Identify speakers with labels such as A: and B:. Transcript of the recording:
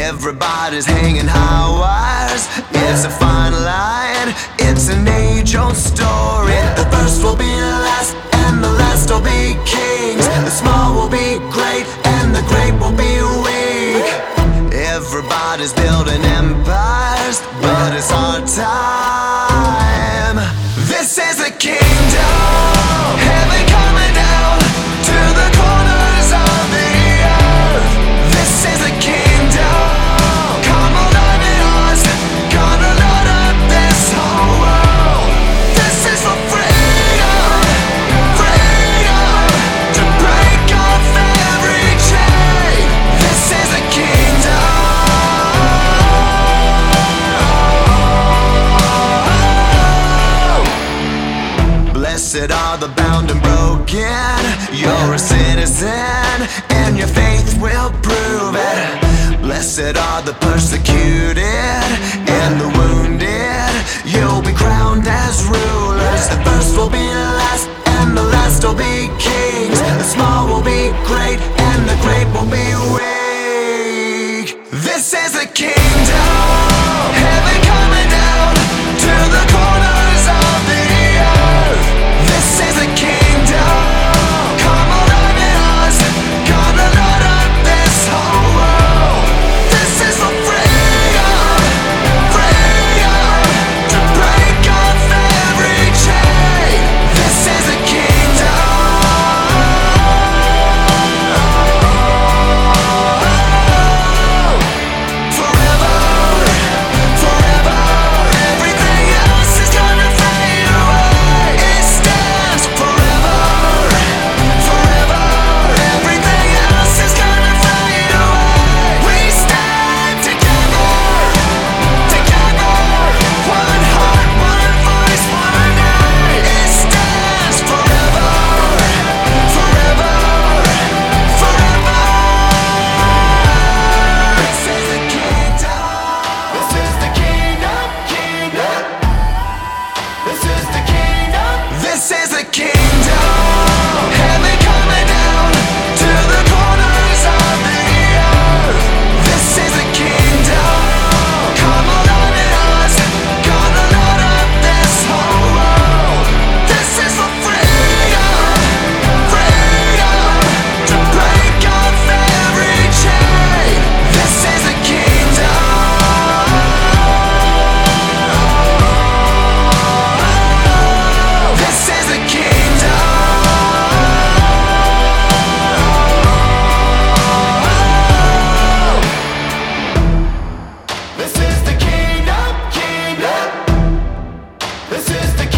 A: Everybody's hanging high wires. It's a fine line, it's an age-old story. The first will be last, and the last will be kings. The small will be great, and the great will be weak. Everybody's building empires, but it's our time. This is the kingdom, heaven coming down to the corners of the earth. This is the kingdom, come alive in us, gonna load up this whole world. This is for freedom, freedom, to break off every chain. This is the kingdom. Blessed are the bound and broken. You're a citizen, and your faith will prove it. Blessed are the persecuted and the wounded. You'll be crowned as rulers. The first will be last, and the last will be kings. The small will be great, and the great will be weak. This is the kingdom, heaven coming down to the corners of the earth. This is the kingdom, come alive in us, gonna load up this whole world. This is for freedom, freedom, to break off every chain. This is the kingdom. Forever, forever, everything else is gonna fade away. It stands forever, forever, everything else is gonna fade away. We stand together, together, one heart, one voice, one name. It stands forever, forever, forever. This is the kingdom. This is the kingdom, kingdom. This is the kingdom. This is the kingdom. Heaven coming down to the corners of the earth. This is the kingdom. Come alive in us, gonna load up this whole world. This is for freedom, freedom, to break off every chain. This is the kingdom. This is the kingdom. This is the kingdom, kingdom. This is the